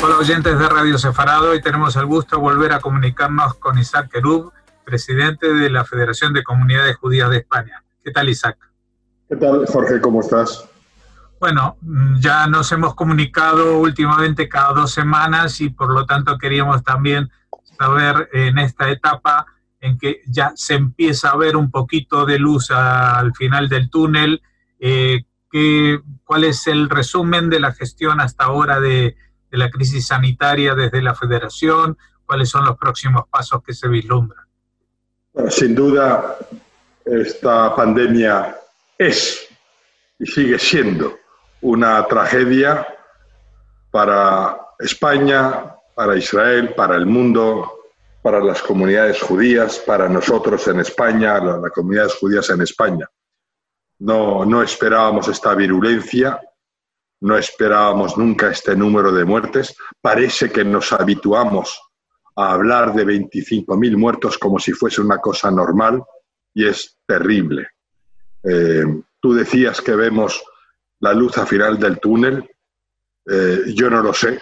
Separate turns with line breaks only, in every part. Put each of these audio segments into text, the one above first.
Hola oyentes de Radio Sefarad, hoy tenemos el gusto de volver a comunicarnos con Isaac Kerub, presidente de la Federación de Comunidades Judías de España. ¿Qué tal, Isaac?
¿Qué tal, Jorge? ¿Cómo estás?
Bueno, ya nos hemos comunicado últimamente cada 2 semanas y por lo tanto queríamos también saber en esta etapa en que ya se empieza a ver un poquito de luz al final del túnel, ¿cuál es el resumen de la gestión hasta ahora de la crisis sanitaria desde la Federación? ¿Cuáles son los próximos pasos que se vislumbran?
Bueno, sin duda, esta pandemia es y sigue siendo una tragedia para España, para Israel, para el mundo, para las comunidades judías, para nosotros en España, las comunidades judías en España. No esperábamos esta virulencia, no esperábamos nunca este número de muertes. Parece que nos habituamos a hablar de 25.000 muertos como si fuese una cosa normal y es terrible. Tú decías que vemos la luz al final del túnel. Yo no lo sé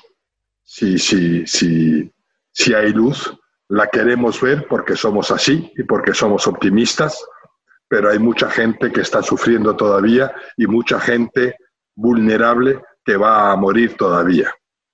si hay luz. La queremos ver porque somos así y porque somos optimistas, pero hay mucha gente que está sufriendo todavía y mucha gente vulnerable que va a morir todavía.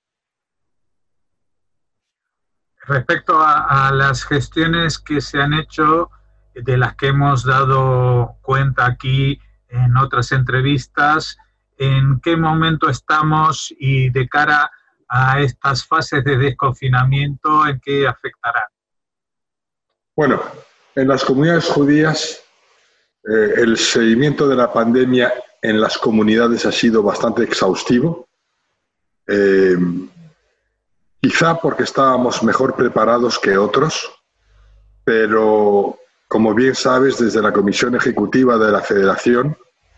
Respecto a las gestiones que se han hecho, de las que hemos dado cuenta aquí en otras entrevistas, ¿en qué momento estamos y de cara a estas fases de desconfinamiento, en qué afectará?
Bueno, en las comunidades judías, el seguimiento de la pandemia en las comunidades ha sido bastante exhaustivo. Quizá porque estábamos mejor preparados que otros, pero como bien sabes, desde la Comisión Ejecutiva de la Federación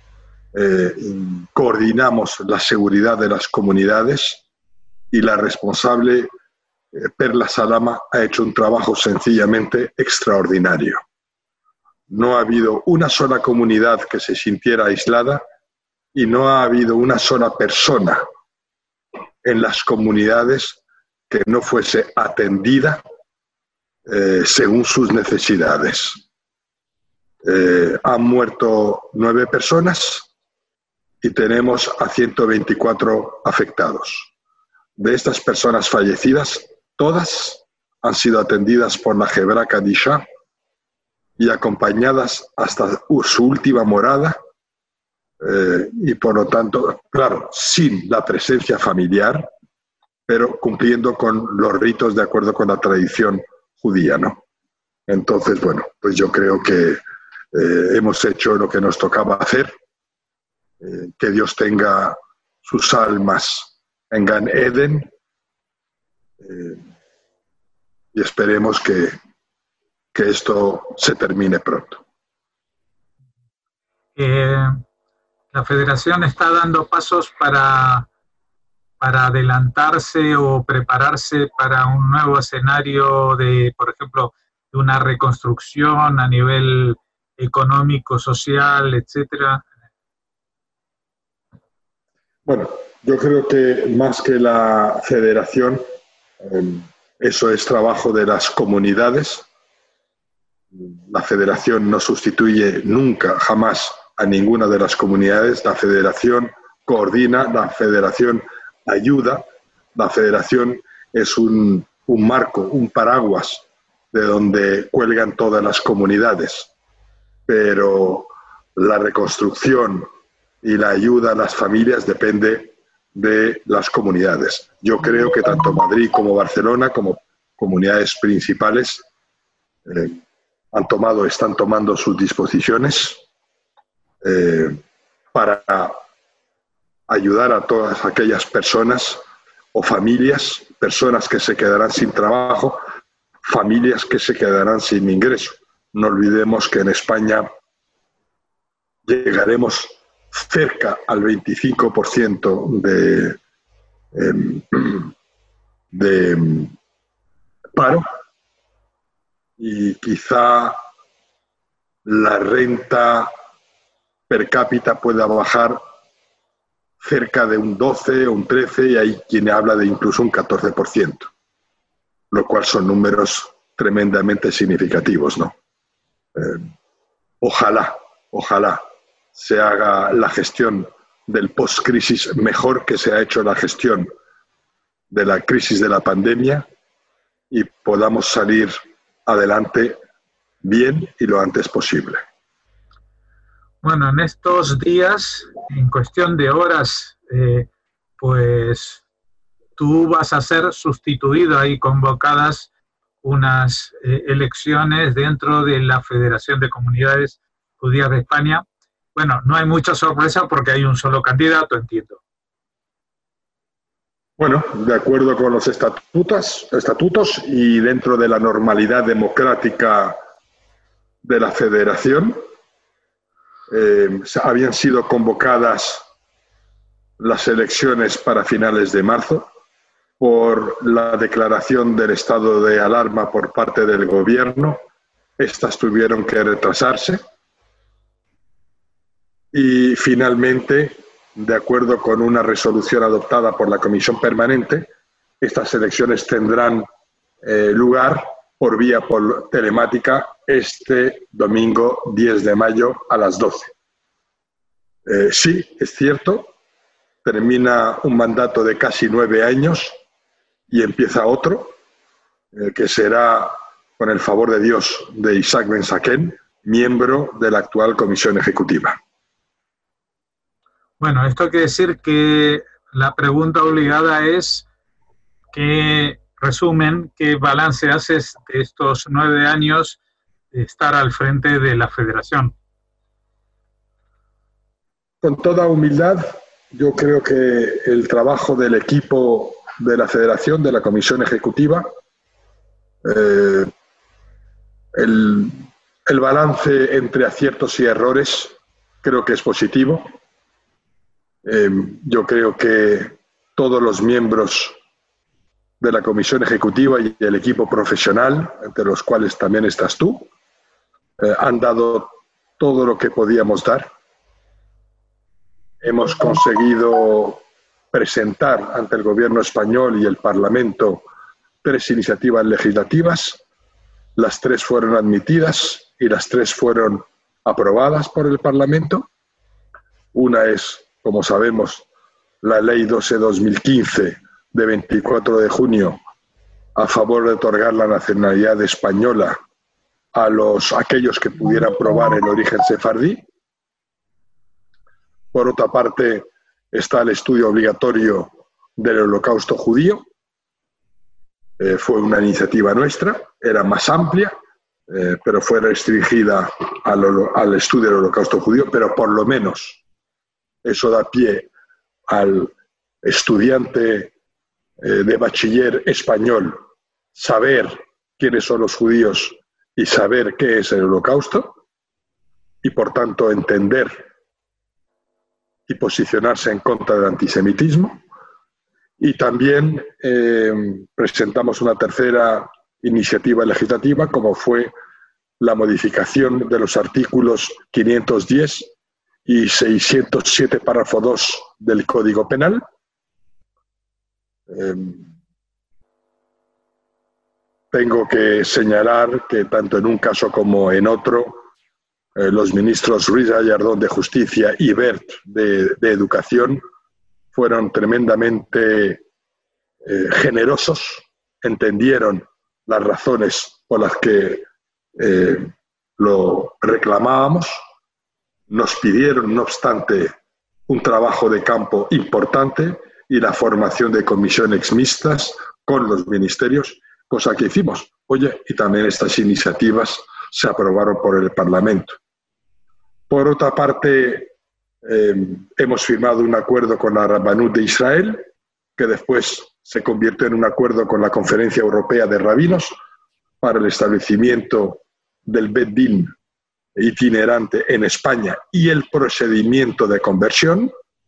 coordinamos la seguridad de las comunidades y la responsable, Perla Salama, ha hecho un trabajo sencillamente extraordinario. No ha habido una sola comunidad que se sintiera aislada y no ha habido una sola persona en las comunidades que no fuese atendida según sus necesidades. Han muerto 9 personas y tenemos a 124 afectados. De estas personas fallecidas, todas han sido atendidas por la Hebra Kadisha y acompañadas hasta su última morada, y por lo tanto, claro, sin la presencia familiar, pero cumpliendo con los ritos de acuerdo con la tradición judía, ¿no? Entonces, bueno, pues yo creo que hemos hecho lo que nos tocaba hacer. Que Dios tenga sus almas en Gan Eden, y esperemos que esto se termine pronto.
La Federación está dando pasos para adelantarse o prepararse para un nuevo escenario de, por ejemplo, de una reconstrucción a nivel económico, social, etcétera.
Bueno, yo creo que más que la Federación, eso es trabajo de las comunidades. La Federación no sustituye nunca, jamás, a ninguna de las comunidades. La Federación coordina, la Federación ayuda, la Federación es un marco, un paraguas de donde cuelgan todas las comunidades. Pero la reconstrucción y la ayuda a las familias depende de las comunidades. Yo creo que tanto Madrid como Barcelona, como comunidades principales, están tomando sus disposiciones para ayudar a todas aquellas personas o familias, personas que se quedarán sin trabajo, familias que se quedarán sin ingreso. No olvidemos que en España llegaremos cerca al 25% de paro, y quizá la renta per cápita pueda bajar cerca de un 12 o un 13 y hay quien habla de incluso un 14%, lo cual son números tremendamente significativos, ¿no? Ojalá se haga la gestión del post-crisis mejor que se ha hecho la gestión de la crisis de la pandemia y podamos salir adelante bien y lo antes posible.
Bueno, en estos días, en cuestión de horas, pues tú vas a ser sustituido, ahí convocadas unas elecciones dentro de la Federación de Comunidades Judías de España. Bueno, no hay mucha sorpresa porque hay un solo candidato, entiendo.
Bueno, de acuerdo con los estatutos y dentro de la normalidad democrática de la Federación, habían sido convocadas las elecciones para finales de marzo por la declaración del estado de alarma por parte del gobierno. Estas tuvieron que retrasarse y finalmente, de acuerdo con una resolución adoptada por la Comisión Permanente, estas elecciones tendrán lugar por vía telemática este domingo 10 de mayo a las 12. Sí, es cierto, termina un mandato de casi 9 años y empieza otro, que será, con el favor de Dios, de Isaac Ben Saken, miembro de la actual Comisión Ejecutiva.
Bueno, esto quiere decir que la pregunta obligada es ¿qué resumen, qué balance haces de estos 9 años de estar al frente de la Federación?
Con toda humildad, yo creo que el trabajo del equipo de la Federación, de la Comisión Ejecutiva, el balance entre aciertos y errores creo que es positivo. Yo creo que todos los miembros de la Comisión Ejecutiva y el equipo profesional, entre los cuales también estás tú, han dado todo lo que podíamos dar. Hemos conseguido presentar ante el Gobierno español y el Parlamento 3 iniciativas legislativas. Las 3 fueron admitidas y las 3 fueron aprobadas por el Parlamento. Una es, como sabemos, la Ley 12/2015 de 24 de junio a favor de otorgar la nacionalidad española a aquellos que pudieran probar el origen sefardí. Por otra parte, está el estudio obligatorio del Holocausto judío. Fue una iniciativa nuestra, era más amplia, pero fue restringida al estudio del Holocausto judío, pero por lo menos eso da pie al estudiante de bachiller español saber quiénes son los judíos y saber qué es el Holocausto, y por tanto entender y posicionarse en contra del antisemitismo. Y también presentamos una tercera iniciativa legislativa, como fue la modificación de los artículos 510 y 607, párrafo 2 del Código Penal. Tengo que señalar que tanto en un caso como en otro, los ministros Ruiz Gallardón de Justicia y Wert de Educación fueron tremendamente generosos, entendieron las razones por las que lo reclamábamos, nos pidieron, no obstante, un trabajo de campo importante y la formación de comisiones mixtas con los ministerios, cosa que hicimos. Y también estas iniciativas se aprobaron por el Parlamento. Por otra parte, hemos firmado un acuerdo con la Rabbanut de Israel, que después se convirtió en un acuerdo con la Conferencia Europea de Rabinos para el establecimiento del Bet Din itinerante en España y el procedimiento de conversión.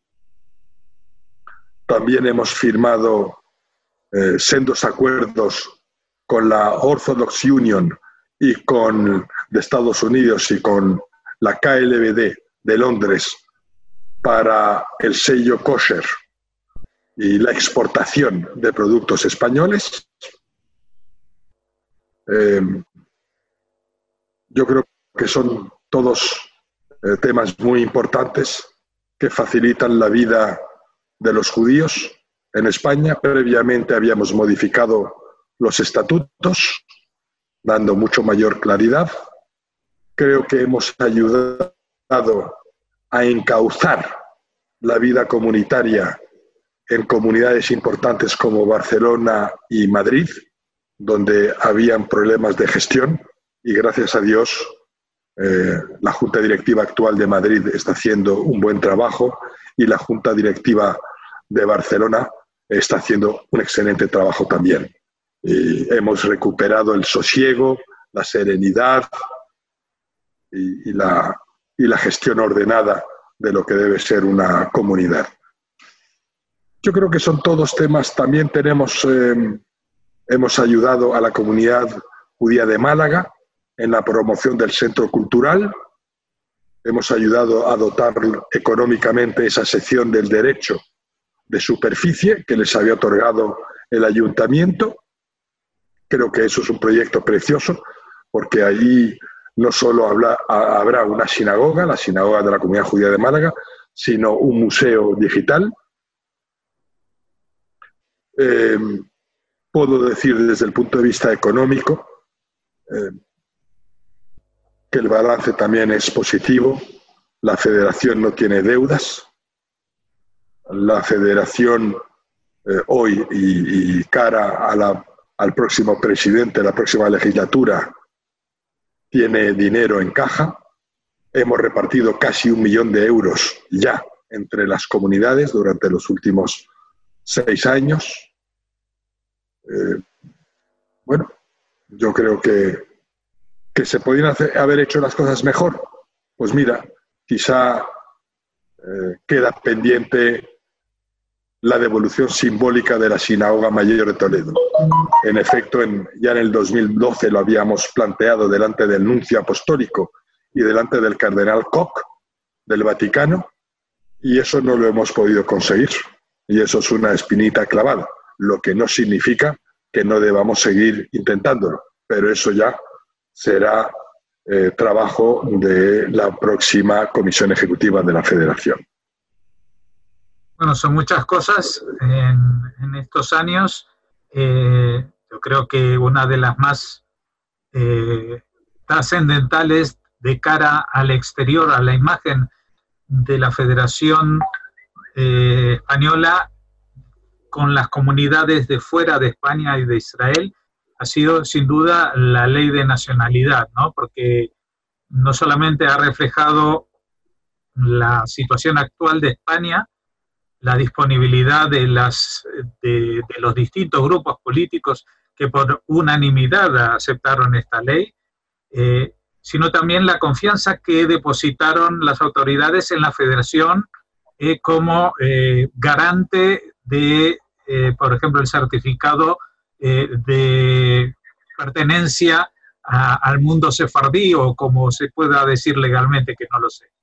También hemos firmado sendos acuerdos con la Orthodox Union y de Estados Unidos y con la KLBD de Londres para el sello kosher y la exportación de productos españoles. Yo creo que son todos temas muy importantes que facilitan la vida de los judíos en España. Previamente habíamos modificado los estatutos, dando mucho mayor claridad. Creo que hemos ayudado a encauzar la vida comunitaria en comunidades importantes como Barcelona y Madrid, donde habían problemas de gestión, y gracias a Dios la Junta Directiva actual de Madrid está haciendo un buen trabajo y la Junta Directiva de Barcelona está haciendo un excelente trabajo también. Y hemos recuperado el sosiego, la serenidad y la gestión ordenada de lo que debe ser una comunidad. Yo creo que son todos temas. También hemos ayudado a la comunidad judía de Málaga en la promoción del centro cultural. Hemos ayudado a dotar económicamente esa sección del derecho de superficie que les había otorgado el ayuntamiento. Creo que eso es un proyecto precioso, porque allí no solo habrá una sinagoga, la sinagoga de la comunidad judía de Málaga, sino un museo digital. Puedo decir desde el punto de vista económico que el balance también es positivo. La federación no tiene deudas. La federación hoy y cara al próximo presidente, la próxima legislatura, tiene dinero en caja. Hemos repartido casi 1 millón de euros ya entre las comunidades durante los últimos 6 años. Bueno, yo creo que se podían haber hecho las cosas mejor. Pues mira, quizá queda pendiente la devolución simbólica de la Sinagoga Mayor de Toledo. En efecto, ya en el 2012 lo habíamos planteado delante del nuncio apostólico y delante del cardenal Koch del Vaticano, y eso no lo hemos podido conseguir. Y eso es una espinita clavada, lo que no significa que no debamos seguir intentándolo, pero eso ya será trabajo de la próxima Comisión Ejecutiva de la Federación.
Bueno, son muchas cosas en estos años. Yo creo que una de las más trascendentales de cara al exterior, a la imagen de la Federación Española con las comunidades de fuera de España y de Israel, ha sido sin duda la ley de nacionalidad, ¿no? Porque no solamente ha reflejado la situación actual de España, la disponibilidad de los distintos grupos políticos que por unanimidad aceptaron esta ley, sino también la confianza que depositaron las autoridades en la Federación como garante de, por ejemplo, el certificado de pertenencia al mundo sefardí, o como se pueda decir legalmente, que no lo sé.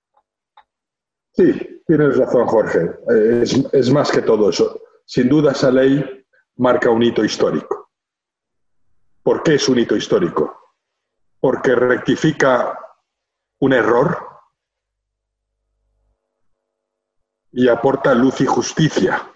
Sí, tienes razón, Jorge. Es más que todo eso. Sin duda esa ley marca un hito histórico. ¿Por qué es un hito histórico? Porque rectifica un error y aporta luz y justicia.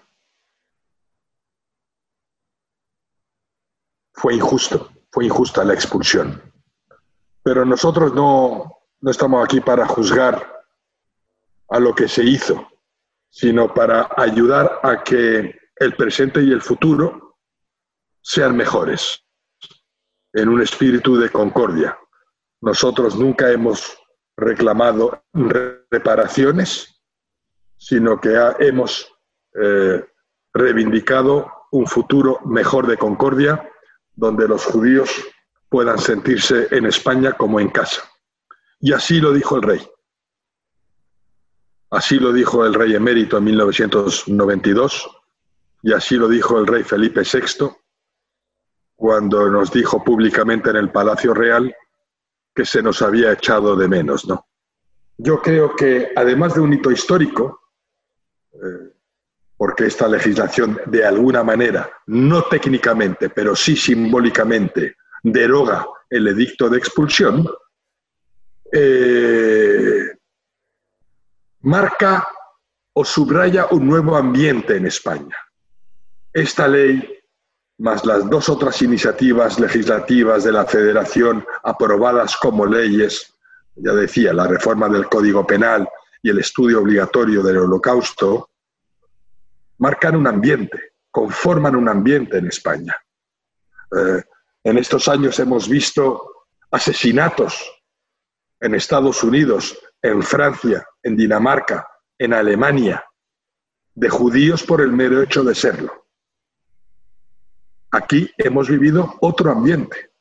Fue injusta la expulsión. Pero nosotros no estamos aquí para juzgar a lo que se hizo, sino para ayudar a que el presente y el futuro sean mejores, en un espíritu de concordia. Nosotros nunca hemos reclamado reparaciones, sino que hemos reivindicado un futuro mejor de concordia, donde los judíos puedan sentirse en España como en casa. Y así lo dijo el rey. Así lo dijo el rey emérito en 1992, y así lo dijo el rey Felipe VI cuando nos dijo públicamente en el Palacio Real que se nos había echado de menos, ¿no? yo creo que además de un hito histórico, porque esta legislación de alguna manera, no técnicamente, pero sí simbólicamente, deroga el edicto de expulsión, marca o subraya un nuevo ambiente en España. Esta ley, más las dos otras iniciativas legislativas de la Federación aprobadas como leyes, ya decía, la reforma del Código Penal y el estudio obligatorio del Holocausto, marcan un ambiente, conforman un ambiente en España. En estos años hemos visto asesinatos en Estados Unidos, en Francia, en Dinamarca, en Alemania, de judíos por el mero hecho de serlo. Aquí hemos vivido otro ambiente.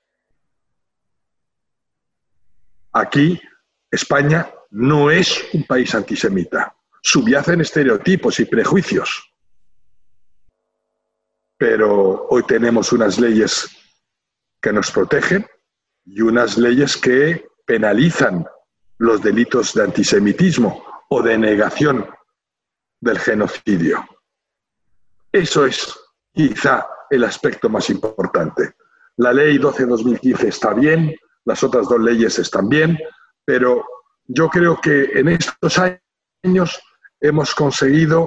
Aquí España no es un país antisemita. Subyacen estereotipos y prejuicios. Pero hoy tenemos unas leyes que nos protegen y unas leyes que penalizan los delitos de antisemitismo o de negación del genocidio. Eso es quizá el aspecto más importante. La ley 12/2015 está bien, las otras dos leyes están bien, pero yo creo que en estos años hemos conseguido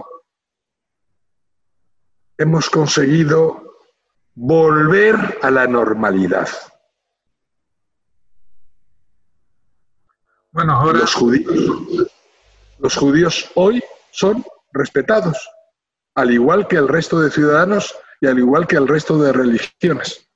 volver a la normalidad.
Bueno, ahora
los judíos hoy son respetados, al igual que el resto de ciudadanos y al igual que el resto de religiones.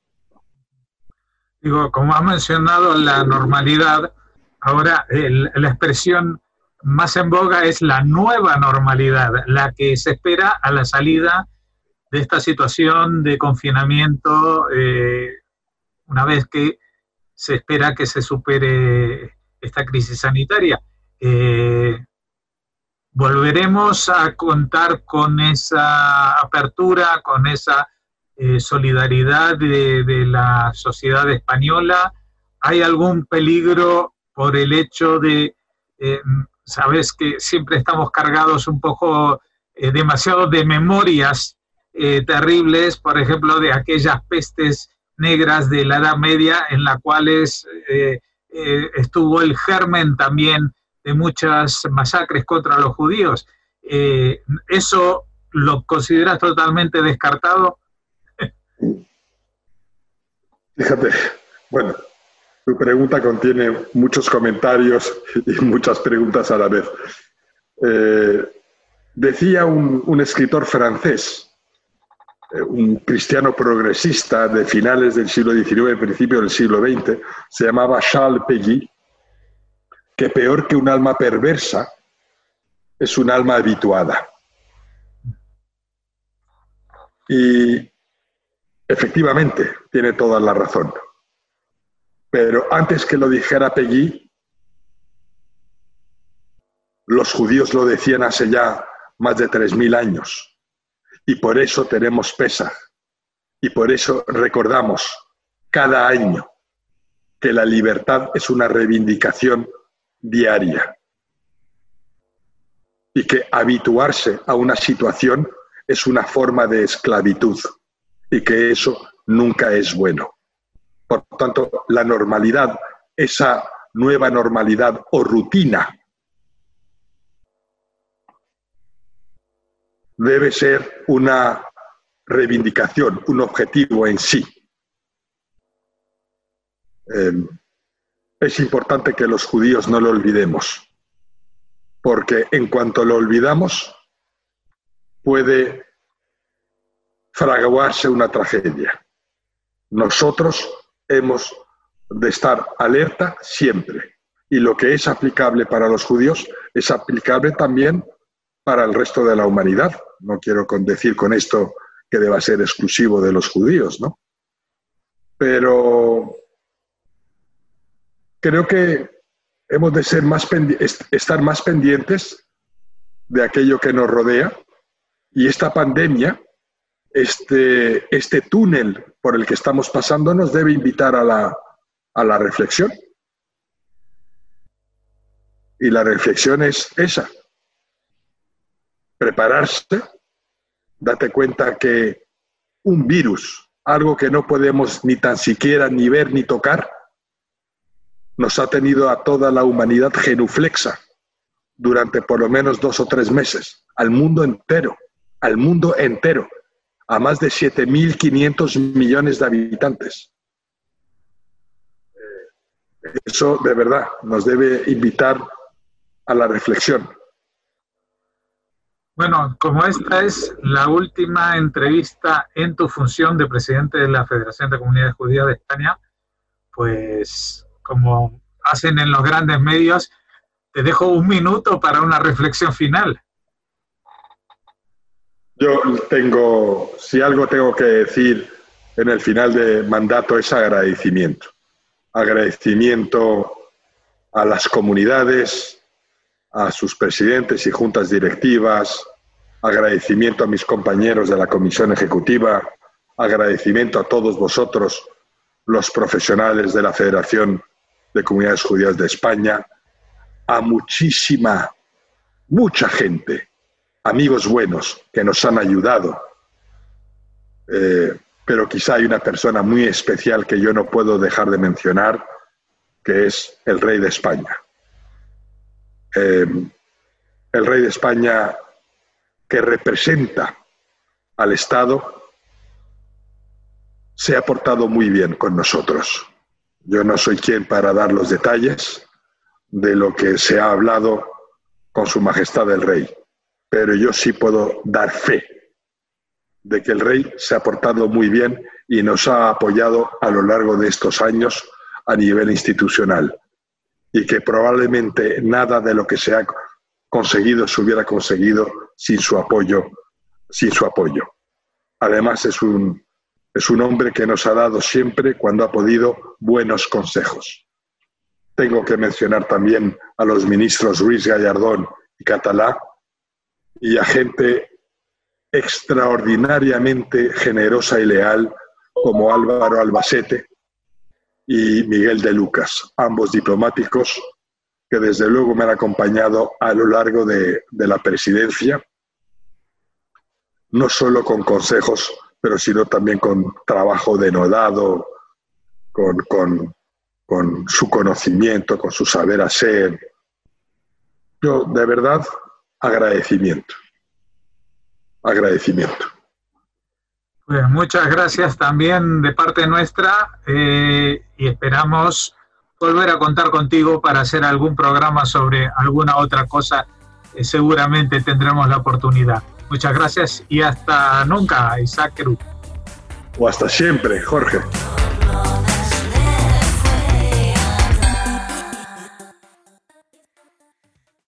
Digo, como has mencionado la normalidad, ahora la expresión más en boga es la nueva normalidad, la que se espera a la salida de esta situación de confinamiento, una vez que se espera que se supere esta crisis sanitaria. ¿Volveremos a contar con esa apertura, con esa solidaridad de la sociedad española? ¿Hay algún peligro por el hecho de, sabes que siempre estamos cargados un poco demasiado de memorias terribles, por ejemplo, de aquellas pestes negras de la Edad Media en las cuales estuvo el germen también de muchas masacres contra los judíos? ¿Eso lo consideras totalmente descartado?
Fíjate, bueno, tu pregunta contiene muchos comentarios y muchas preguntas a la vez. Decía un escritor francés, un cristiano progresista de finales del siglo XIX, principio del siglo XX, se llamaba Charles Péguy, que peor que un alma perversa es un alma habituada. Y efectivamente, tiene toda la razón. Pero antes que lo dijera Péguy, los judíos lo decían hace ya más de 3000 años. Y por eso tenemos Pesaj. Y por eso recordamos cada año que la libertad es una reivindicación diaria. Y que habituarse a una situación es una forma de esclavitud. Y que eso nunca es bueno. Por tanto, la normalidad, esa nueva normalidad o rutina, debe ser una reivindicación, un objetivo en sí. Es importante que los judíos no lo olvidemos, porque en cuanto lo olvidamos, puede fraguarse una tragedia. Nosotros hemos de estar alerta siempre, y lo que es aplicable para los judíos es aplicable también para el resto de la humanidad. No quiero decir con esto que deba ser exclusivo de los judíos, ¿no? Pero creo que hemos de ser estar más pendientes de aquello que nos rodea, y esta pandemia, este túnel por el que estamos pasando, nos debe invitar a la reflexión. Y la reflexión es esa. Prepararse, date cuenta que un virus, algo que no podemos ni tan siquiera ni ver ni tocar, nos ha tenido a toda la humanidad genuflexa durante por lo menos 2 o 3 meses, al mundo entero, a más de 7.500 millones de habitantes. Eso de verdad nos debe invitar a la reflexión.
Bueno, como esta es la última entrevista en tu función de presidente de la Federación de Comunidades Judías de España, pues como hacen en los grandes medios, te dejo 1 minuto para una reflexión final.
Yo si algo tengo que decir en el final de mandato es agradecimiento. Agradecimiento a las comunidades, a sus presidentes y juntas directivas, agradecimiento a mis compañeros de la Comisión Ejecutiva, agradecimiento a todos vosotros, los profesionales de la Federación de Comunidades Judías de España, a mucha gente, amigos buenos que nos han ayudado, pero quizá hay una persona muy especial que yo no puedo dejar de mencionar, que es el Rey de España. El Rey de España, que representa al Estado, se ha portado muy bien con nosotros. Yo no soy quien para dar los detalles de lo que se ha hablado con Su Majestad el Rey, pero yo sí puedo dar fe de que el Rey se ha portado muy bien y nos ha apoyado a lo largo de estos años a nivel institucional, y que probablemente nada de lo que se ha conseguido se hubiera conseguido sin su apoyo. Además es un hombre que nos ha dado siempre, cuando ha podido, buenos consejos. Tengo que mencionar también a los ministros Ruiz Gallardón y Catalá, y a gente extraordinariamente generosa y leal como Álvaro Albacete y Miguel de Lucas, ambos diplomáticos que desde luego me han acompañado a lo largo de la presidencia, no solo con consejos, pero sino también con trabajo denodado, con su conocimiento, con su saber hacer. Yo, de verdad, agradecimiento.
Pues muchas gracias también de parte nuestra, y esperamos volver a contar contigo para hacer algún programa sobre alguna otra cosa. Seguramente tendremos la oportunidad. Muchas gracias y hasta nunca, Isaac Querut.
O hasta siempre, Jorge.